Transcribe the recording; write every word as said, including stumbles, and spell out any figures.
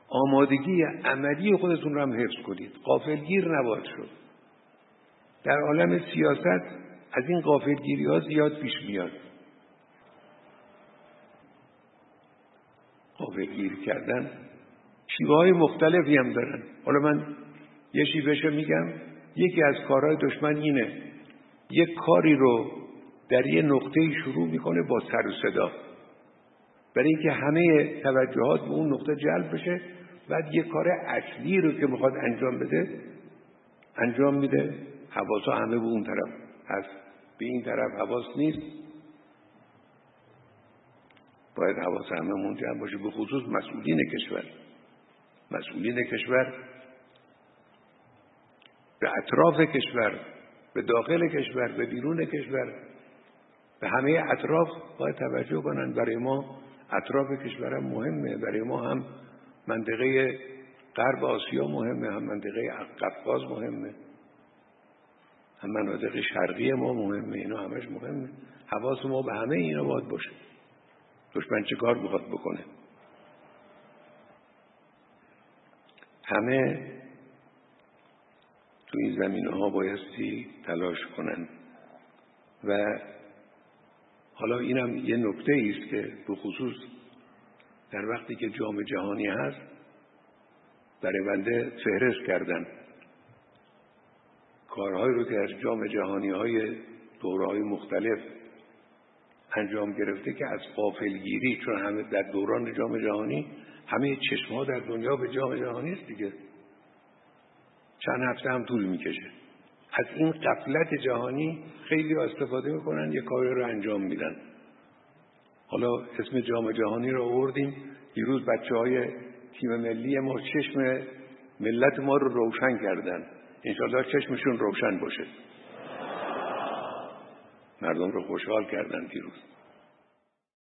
آمادگی عملی خودتون رو هم حفظ کنید. غافلگیر نباید شد. در عالم سیاست از این غافلگیری ها زیاد پیش میاد. غافلگیر کردن شیوه های مختلفی هم دارن. حالا من یه شیوهش میگم. یکی از کارهای دشمن اینه، یک کاری رو در یه نقطه‌ای شروع میکنه با سر و صدا، برای اینکه همه توجهات به اون نقطه جلب بشه. بعد یه کار اصلی رو که میخواد انجام بده انجام میده، حواسا همه به اون طرف هست، به این طرف حواس نیست. باید حواس همه جمع باشه، به خصوص مسئولین کشور. مسئولین کشور به اطراف کشور، به داخل کشور، به بیرون کشور، به همه اطراف باید توجه کنن. برای ما اطراف کشور هم مهمه، برای ما هم منطقه غرب آسیا مهمه، هم منطقه قفقاز مهمه، هم مناطق شرقی ما مهمه. اینا همش مهمه. حواس ما به همه اینا باید باشه. دشمن چه کار میخواد بکنه؟ همه تو این زمینه ها بایستی تلاش کنن. و حالا اینم یه نکته ایست که به خصوص در وقتی که جام جهانی هست برای بنده فهرست کردن کارهایی رو که از جام جهانی های دوره‌های مختلف انجام گرفته که از غافلگیری، چون همه در دوران جام جهانی همه چشم‌ها در دنیا به جام جهانی است دیگه، چند هفته هم طول میکشه. از این غفلت جهانی خیلی استفاده میکنن، یه کاری رو انجام میدن. حالا اسم جام جهانی رو آوردیم، دیروز بچه‌های تیم ملی ما چشم ملت ما رو روشن کردن. انشالله چشمشون روشن باشه. مردم رو خوشحال کردن دیروز.